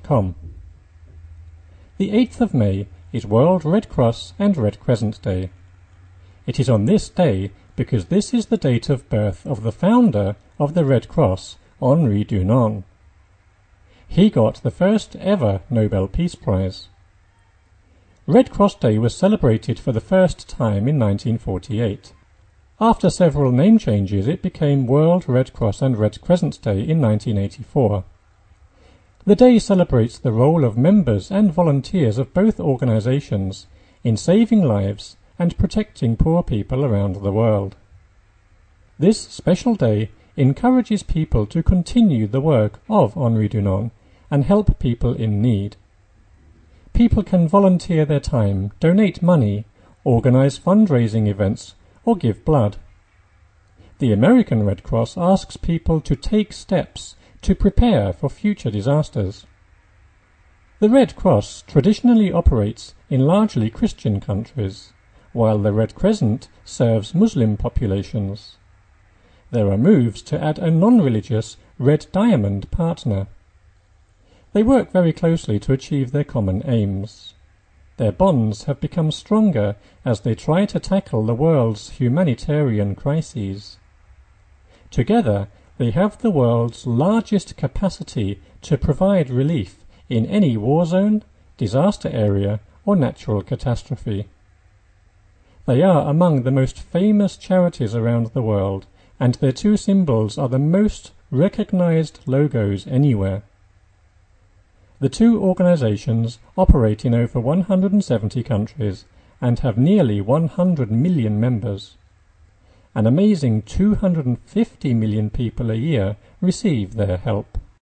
www.redcrossandredcrescent.com. The 8th of May is World Red Cross and Red Crescent Day. It is on this day because this is the date of birth of the founder of the Red Cross, Henri Dunant. He got the first ever Nobel Peace Prize. Red Cross Day was celebrated for the first time in 1948. After several name changes, it became World Red Cross and Red Crescent Day in 1984. The day celebrates the role of members and volunteers of both organizations in saving lives and protecting poor people around the world. This special day encourages people to continue the work of Henri Dunant and help people in need. People can volunteer their time, donate money, organize fundraising events, or give blood. The American Red Cross asks people to take steps to prepare for future disasters. The Red Cross traditionally operates in largely Christian countries, while the Red Crescent serves Muslim populations. There are moves to add a non-religious Red Diamond partner. They work very closely to achieve their common aims. Their bonds have become stronger as they try to tackle the world's humanitarian crises. Together, they have the world's largest capacity to provide relief in any war zone, disaster area, or natural catastrophe. They are among the most famous charities around the world, and their two symbols are the most recognized logos anywhere. The two organizations operate in over 170 countries and have nearly 100 million members. An amazing 250 million people a year receive their help.